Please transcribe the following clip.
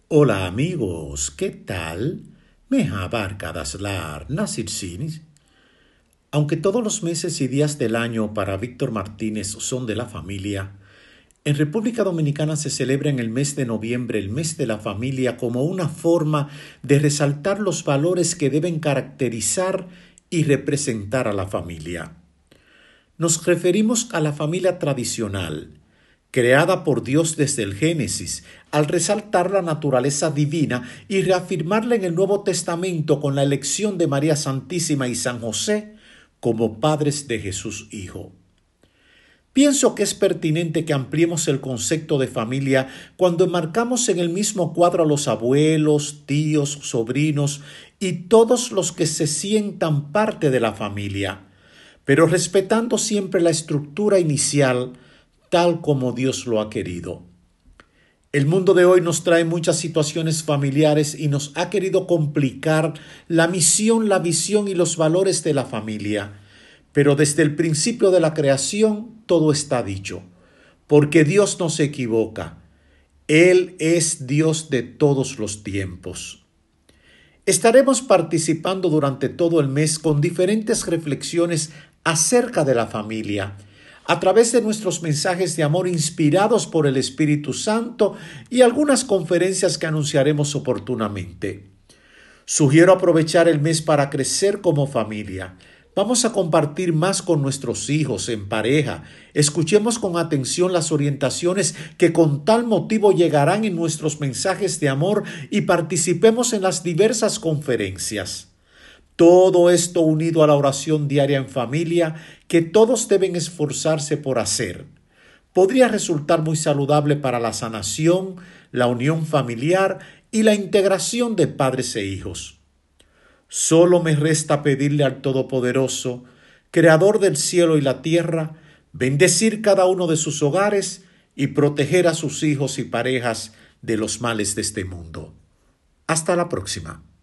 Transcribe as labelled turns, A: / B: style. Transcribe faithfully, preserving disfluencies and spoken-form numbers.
A: Hola amigos, ¿qué tal? Merhaba arkadaşlar, nasılsınız? Aunque todos los meses y días del año para Víctor Martínez son de la familia, en República Dominicana se celebra en el mes de noviembre el mes de la familia como una forma de resaltar los valores que deben caracterizar y representar a la familia. Nos referimos a la familia tradicional, creada por Dios desde el Génesis, al resaltar la naturaleza divina y reafirmarla en el Nuevo Testamento con la elección de María Santísima y San José como padres de Jesús Hijo. Pienso que es pertinente que ampliemos el concepto de familia cuando enmarcamos en el mismo cuadro a los abuelos, tíos, sobrinos y todos los que se sientan parte de la familia, pero respetando siempre la estructura inicial tal como Dios lo ha querido. El mundo de hoy nos trae muchas situaciones familiares y nos ha querido complicar la misión, la visión y los valores de la familia. Pero desde el principio de la creación todo está dicho, porque Dios no se equivoca. Él es Dios de todos los tiempos. Estaremos participando durante todo el mes con diferentes reflexiones acerca de la familia, a través de nuestros mensajes de amor inspirados por el Espíritu Santo y algunas conferencias que anunciaremos oportunamente. Sugiero aprovechar el mes para crecer como familia. Vamos a compartir más con nuestros hijos en pareja. Escuchemos con atención las orientaciones que con tal motivo llegarán en nuestros mensajes de amor y participemos en las diversas conferencias. Todo esto unido a la oración diaria en familia que todos deben esforzarse por hacer. Podría resultar muy saludable para la sanación, la unión familiar y la integración de padres e hijos. Solo me resta pedirle al Todopoderoso, Creador del cielo y la tierra, bendecir cada uno de sus hogares y proteger a sus hijos y parejas de los males de este mundo. Hasta la próxima.